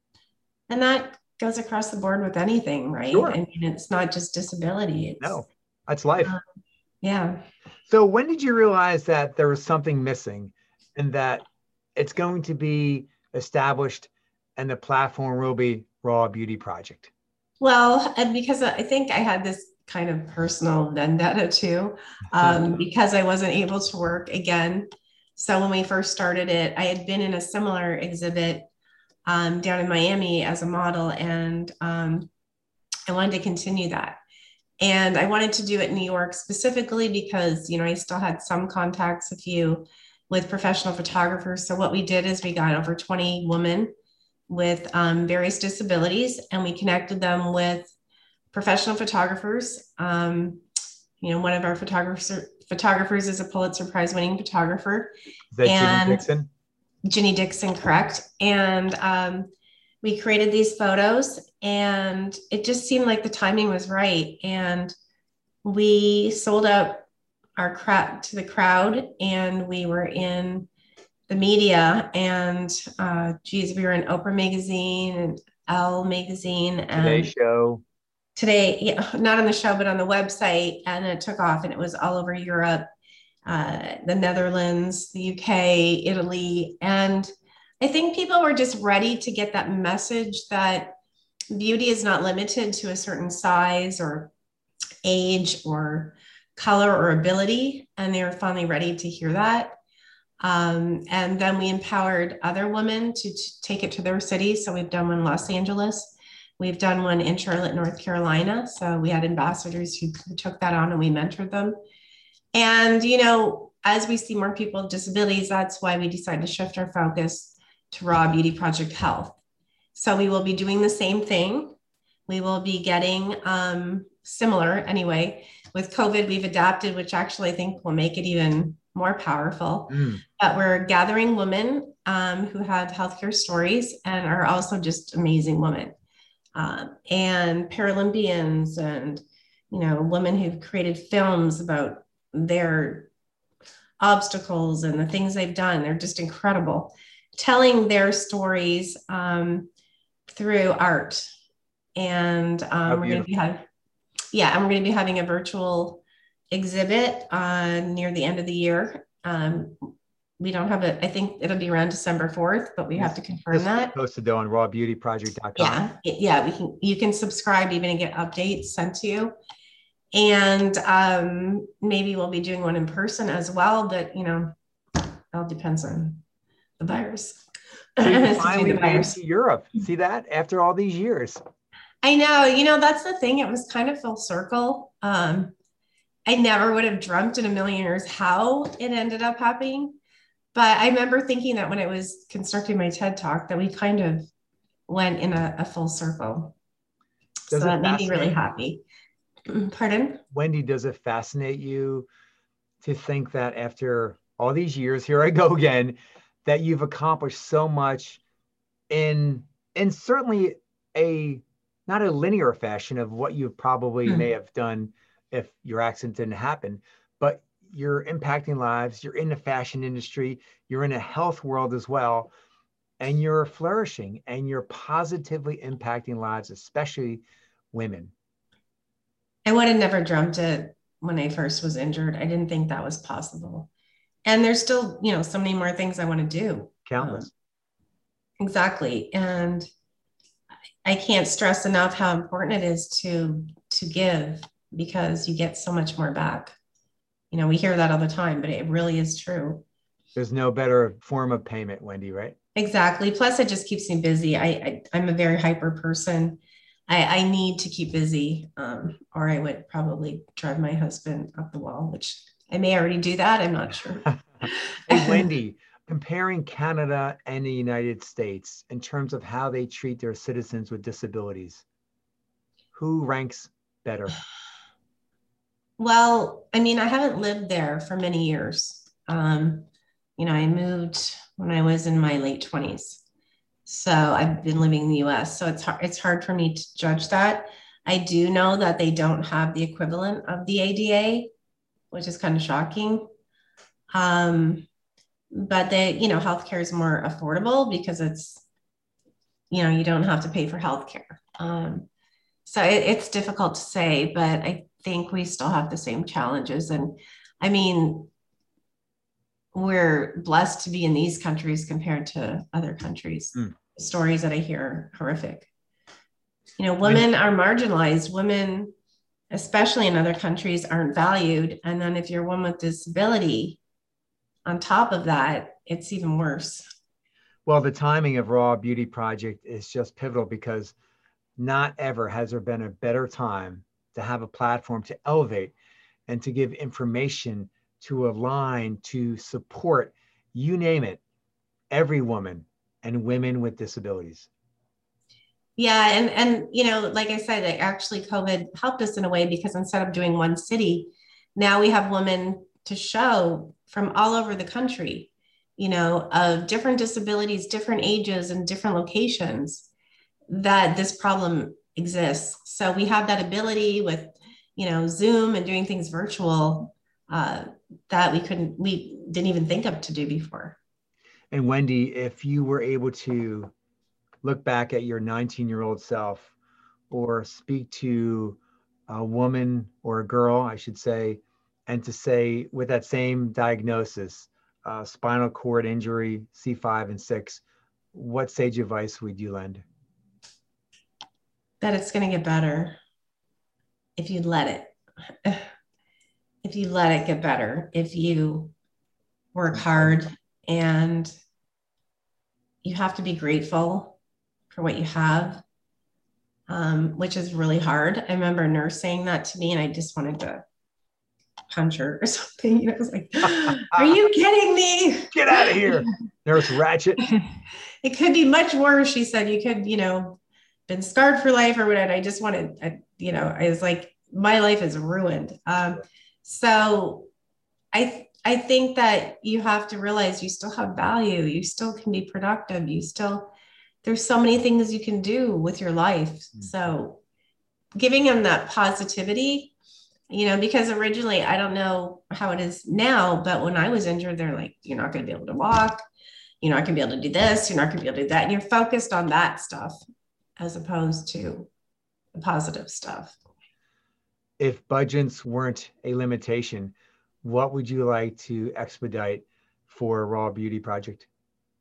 And that goes across the board with anything, right? Sure. I mean, it's not just disability. It's, no, that's life. Um, yeah. So when did you realize that there was something missing and that it's going to be established and the platform will be Raw Beauty Project? Well, and because I think I had this kind of personal vendetta too, um, because I wasn't able to work again. So when we first started it, I had been in a similar exhibit um, down in Miami as a model, and um, I wanted to continue that. And I wanted to do it in New York specifically because, you know, I still had some contacts, a few with professional photographers. So what we did is we got over twenty women with um, various disabilities, and we connected them with professional photographers. Um, you know, one of our photographers photographers is a Pulitzer Prize winning photographer. Is that and Ginny Dixon? Ginny Dixon, correct. And um, we created these photos, and it just seemed like the timing was right. And we sold out our crowd to the crowd, and we were in the media, and uh, geez, we were in Oprah magazine and Elle magazine and Today Show. Today, yeah, not on the show, but on the website, and it took off, and it was all over Europe, uh, the Netherlands, the U K, Italy, and I think people were just ready to get that message that beauty is not limited to a certain size or age or color or ability, and they were finally ready to hear that. Um, and then we empowered other women to, to take it to their cities. So we've done one in Los Angeles. We've done one in Charlotte, North Carolina. So we had ambassadors who, who took that on, and we mentored them. And, you know, as we see more people with disabilities, that's why we decided to shift our focus to Raw Beauty Project Health. So we will be doing the same thing. We will be getting um, similar anyway. With COVID, we've adapted, which actually I think will make it even more powerful. Mm. But we're gathering women um, who have healthcare stories and are also just amazing women. Um, and Paralympians and, you know, women who've created films about their obstacles and the things they've done. They're just incredible. Telling their stories um, through art. And um, we're going to be having, yeah, and we're going to be having a virtual exhibit uh, near the end of the year. Um, we don't have it. I think it'll be around December fourth, but we have to confirm this that. Posted though on raw beauty project dot com. Yeah, it, yeah, we can. You can subscribe even and get updates sent to you. And um, maybe we'll be doing one in person as well. But you know, it all depends on the virus. So you finally made it to Europe. See that after all these years. I know. You know, that's the thing. It was kind of full circle. Um, I never would have dreamt in a million years how it ended up happening. But I remember thinking that when I was constructing my TED Talk, that we kind of went in a, a full circle. Does so that made me really happy. Pardon? Wendy, does it fascinate you to think that after all these years, here I go again, that you've accomplished so much in, in certainly a, not a linear fashion of what you probably mm. may have done if your accident didn't happen, but you're impacting lives, you're in the fashion industry, you're in a health world as well, and you're flourishing and you're positively impacting lives, especially women. I would have never dreamt it when I first was injured. I didn't think that was possible. And there's still, you know, so many more things I want to do. Countless. Um, exactly. And I can't stress enough how important it is to, to give, because you get so much more back. You know, we hear that all the time, but it really is true. There's no better form of payment, Wendy, right? Exactly. Plus, it just keeps me busy. I, I I'm a very hyper person. I, I need to keep busy, um, or I would probably drive my husband up the wall, which I may already do that. I'm not sure. Hey, Wendy, comparing Canada and the United States in terms of how they treat their citizens with disabilities, who ranks better? Well, I mean, I haven't lived there for many years. Um, you know, I moved when I was in my late twenties. So I've been living in the U S. So it's hard, it's hard for me to judge that. I do know that they don't have the equivalent of the A D A which is kind of shocking. Um, but they, you know, healthcare is more affordable because it's, you know, you don't have to pay for healthcare. Um, so it, it's difficult to say, but I think we still have the same challenges. And I mean, we're blessed to be in these countries compared to other countries. Mm. The stories that I hear are horrific. You know, women are marginalized. Women, especially in other countries, aren't valued. And then if you're a woman with disability, on top of that, it's even worse. Well, the timing of Raw Beauty Project is just pivotal because not ever has there been a better time to have a platform to elevate and to give information, to align, to support, you name it, every woman and women with disabilities. Yeah. And, and, you know, like I said, like actually COVID helped us in a way because instead of doing one city, now we have women to show from all over the country, you know, of different disabilities, different ages and different locations that this problem exists. So we have that ability with, you know, Zoom and doing things virtual uh, that we couldn't, we didn't even think of to do before. And Wendy, if you were able to look back at your nineteen-year-old self or speak to a woman or a girl, I should say, and to say with that same diagnosis, uh, spinal cord injury, C five and six, what sage advice would you lend? That it's going to get better if you let it. If you let it get better, if you work hard, and you have to be grateful for what you have, um, which is really hard. I remember a nurse saying that to me and I just wanted to punch her or something. You know, I was like, are you kidding me? Get out of here, Nurse Ratchet. It could be much worse. She said, you could, you know, been scarred for life or whatever. I just wanted, I, you know, I was like, my life is ruined. Um, so I, th- I think that you have to realize you still have value. You still can be productive. You still, there's so many things you can do with your life. Mm-hmm. So giving them that positivity, you know, because originally, I don't know how it is now, but when I was injured, they're like, you're not going to be able to walk. You're not going to be able to do this. You're not going to be able to do that. And you're focused on that stuff as opposed to the positive stuff. If budgets weren't a limitation, what would you like to expedite for Raw Beauty Project?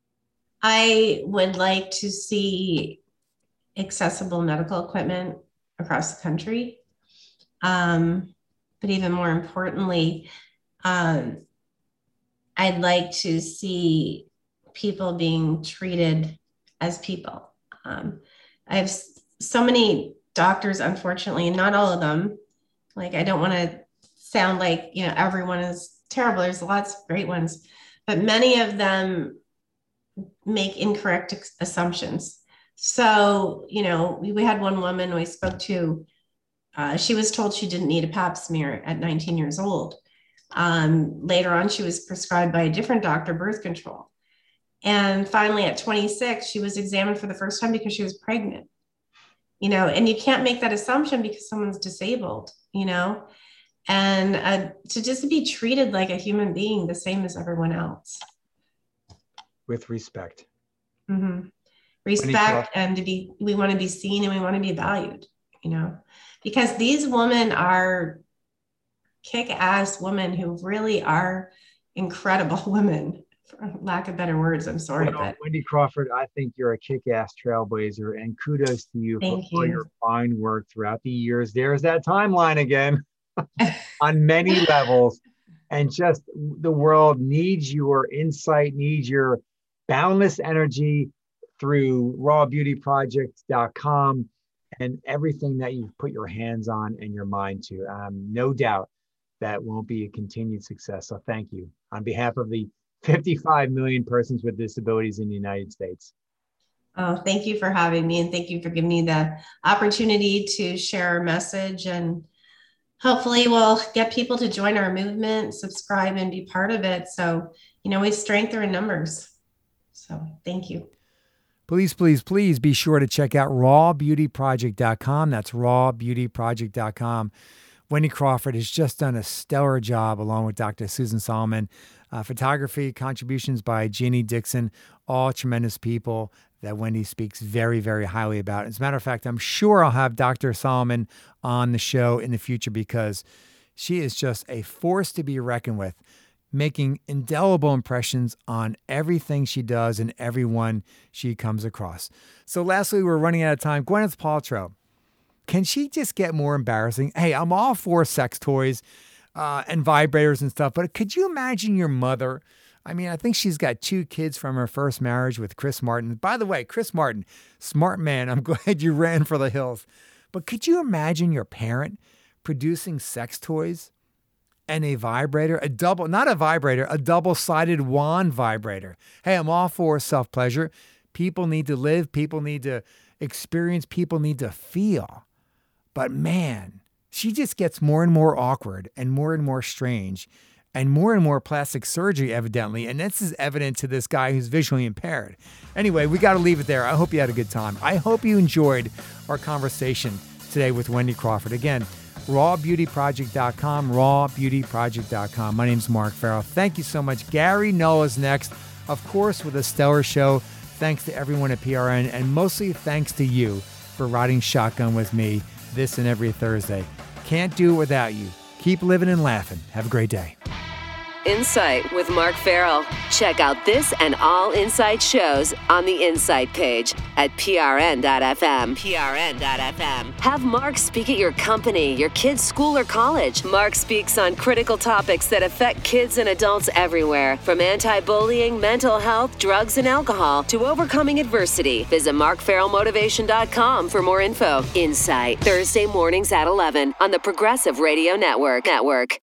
I would like to see accessible medical equipment across the country. Um, but even more importantly, um, I'd like to see people being treated as people. Um, I have so many doctors, unfortunately, and not all of them. Like, I don't want to sound like, you know, everyone is terrible. There's lots of great ones, but many of them make incorrect ex- assumptions. So, you know, we, we had one woman we spoke to, uh, she was told she didn't need a pap smear at nineteen years old. Um, later on, she was prescribed by a different doctor birth control. And finally, at twenty-six, she was examined for the first time because she was pregnant. You know, and you can't make that assumption because someone's disabled, you know, and uh, to just be treated like a human being, the same as everyone else. With respect. Mm-hmm. Respect, and to be, we want to be seen and we want to be valued, you know, because these women are kick-ass women who really are incredible women. For lack of better words, I'm sorry. Well, but Wendy Crawford, I think you're a kick-ass trailblazer, and kudos to you Thank for all you. your fine work throughout the years. There's that timeline again on many levels, and just the world needs your insight, needs your boundless energy through raw beauty project dot com and everything that you've put your hands on and your mind to. Um, no doubt that won't be a continued success. So thank you on behalf of the fifty-five million persons with disabilities in the United States. Oh, thank you for having me. And thank you for giving me the opportunity to share our message. And hopefully we'll get people to join our movement, subscribe, and be part of it. So, you know, we strength are in numbers. So thank you. Please, please, please be sure to check out raw beauty project dot com. That's raw beauty project dot com. Wendy Crawford has just done a stellar job along with Doctor Susan Solomon. Uh, photography, contributions by Jeannie Dixon, all tremendous people that Wendy speaks very, very highly about. As a matter of fact, I'm sure I'll have Doctor Solomon on the show in the future because she is just a force to be reckoned with, making indelible impressions on everything she does and everyone she comes across. So lastly, we're running out of time. Gwyneth Paltrow, can she just get more embarrassing? Hey, I'm all for sex toys uh, and vibrators and stuff, but could you imagine your mother? I mean, I think she's got two kids from her first marriage with Chris Martin. By the way, Chris Martin, smart man. I'm glad you ran for the hills. But could you imagine your parent producing sex toys and a vibrator, a double, not a vibrator, a double-sided wand vibrator? Hey, I'm all for self-pleasure. People need to live. People need to experience. People need to feel. But man, she just gets more and more awkward and more and more strange and more and more plastic surgery, evidently. And this is evident to this guy who's visually impaired. Anyway, we got to leave it there. I hope you had a good time. I hope you enjoyed our conversation today with Wendy Crawford. Again, raw beauty project dot com, raw beauty project dot com. My name's Mark Farrell. Thank you so much. Gary Null is next, of course, with a stellar show. Thanks to everyone at P R N, and mostly thanks to you for riding shotgun with me this and every Thursday. Can't do it without you. Keep living and laughing. Have a great day. Insight with Mark Farrell. Check out this and all Insight shows on the Insight page at P R N dot F M. P R N dot F M. Have Mark speak at your company, your kid's school or college. Mark speaks on critical topics that affect kids and adults everywhere, from anti-bullying, mental health, drugs, and alcohol to overcoming adversity. Visit mark farrell motivation dot com for more info. Insight, Thursday mornings at eleven on the Progressive Radio Network. Network.